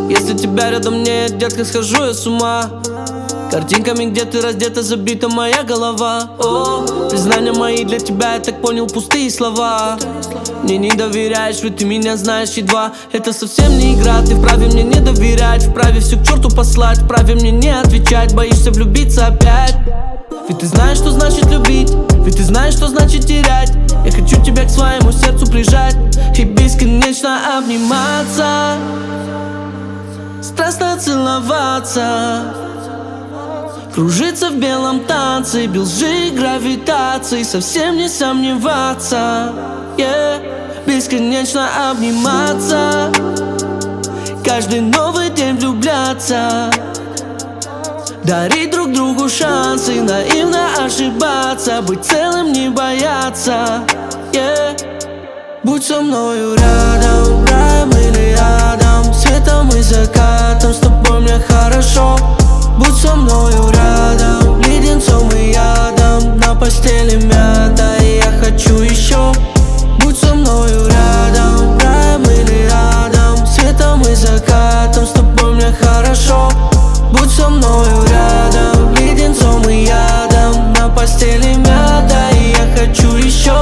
Если тебя рядом нет, детка, схожу я с ума. Картинками, где ты раздета, забита моя голова. О, признания мои для тебя, я так понял, пустые слова. Мне не доверяешь, ведь ты меня знаешь едва. Это совсем не игра, ты вправе мне не доверять. Вправе все к черту послать, вправе мне не отвечать. Боишься влюбиться опять. Ведь ты знаешь, что значит любить, ведь ты знаешь, что значит терять. Я хочу тебя к своему сердцу прижать и бесконечно обниматься, страстно целоваться, кружиться в белом танце, без лжи и гравитации, совсем не сомневаться, бесконечно обниматься, каждый новый день влюбляться, дарить друг другу шансы, наивно ошибаться, быть целым, не бояться, Будь со мною рядом, раем или адом, светом и закатом, с тобой мне хорошо. Будь со мною рядом, леденцом и ядом, на постели мята, и я хочу еще. Будь со мною рядом, раем или адом, светом и закатом, с тобой мне хорошо. Будь со мною рядом, леденцом и ядом, на постели мята, и я хочу еще.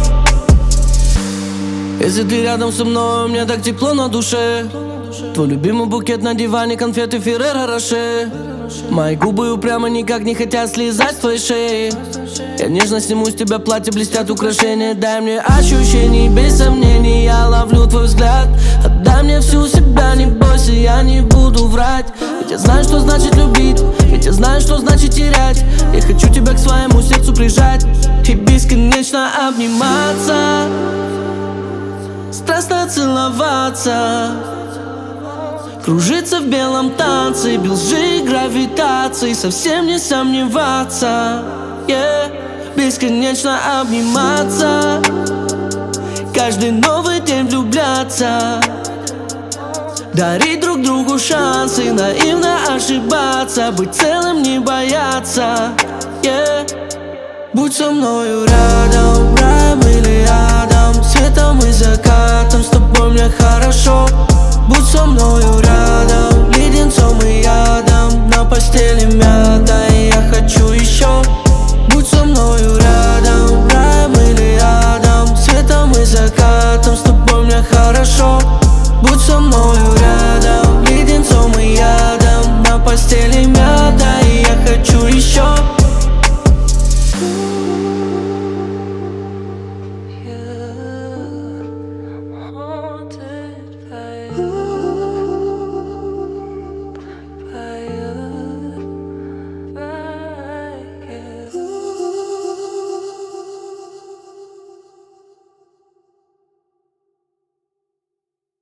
Если ты рядом со мной, мне так тепло на душе. Твой любимый букет на диване, конфеты Ферреро Роше. Мои губы упрямо никак не хотят слезать с твоей шеи. Я нежно сниму с тебя платье, блестят украшения. Дай мне ощущений, без сомнений, я ловлю твой взгляд. Отдай мне всю себя, не бойся, я не буду врать. Ведь я знаю, что значит любить, ведь я знаю, что значит терять. Я хочу тебя к своему сердцу прижать и бесконечно обниматься, страстно целоваться, кружиться в белом танце, без лжи и гравитации, совсем не сомневаться, бесконечно обниматься, каждый новый день влюбляться, дарить друг другу шансы, наивно ошибаться, быть целым, не бояться, Будь со мною рядом, раем или адом, светом и закатом, с тобой мне хорошо. Будь со мною рядом.